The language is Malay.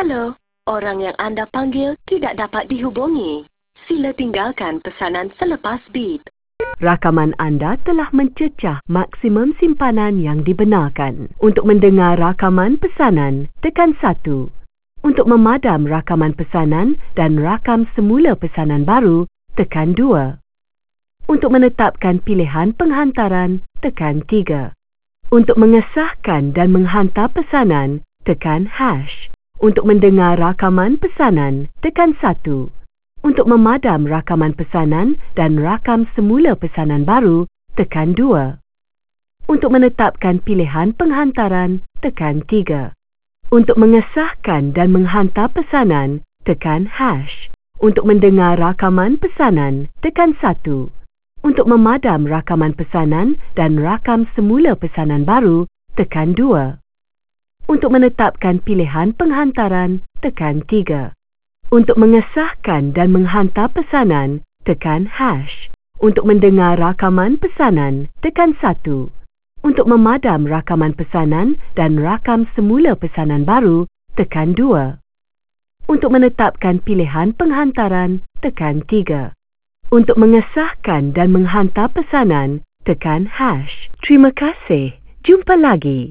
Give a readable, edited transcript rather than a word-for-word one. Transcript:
Halo, orang yang anda panggil tidak dapat dihubungi. Sila tinggalkan pesanan selepas beep. Rakaman anda telah mencecah maksimum simpanan yang dibenarkan. Untuk mendengar rakaman pesanan, tekan 1. Untuk memadam rakaman pesanan dan rakam semula pesanan baru, tekan 2. Untuk menetapkan pilihan penghantaran, tekan 3. Untuk mengesahkan dan menghantar pesanan, tekan #. Untuk mendengar rakaman pesanan, tekan 1. Untuk memadam rakaman pesanan dan rakam semula pesanan baru, tekan 2. Untuk menetapkan pilihan penghantaran, tekan 3. Untuk mengesahkan dan menghantar pesanan, tekan #. Untuk mendengar rakaman pesanan, tekan 1. Untuk memadam rakaman pesanan dan rakam semula pesanan baru, tekan 2. Untuk menetapkan pilihan penghantaran, tekan 3. Untuk mengesahkan dan menghantar pesanan, tekan #. Untuk mendengar rakaman pesanan, tekan 1. Untuk memadam rakaman pesanan dan rakam semula pesanan baru, tekan 2. Untuk menetapkan pilihan penghantaran, tekan 3. Untuk mengesahkan dan menghantar pesanan, tekan #. Terima kasih. Jumpa lagi.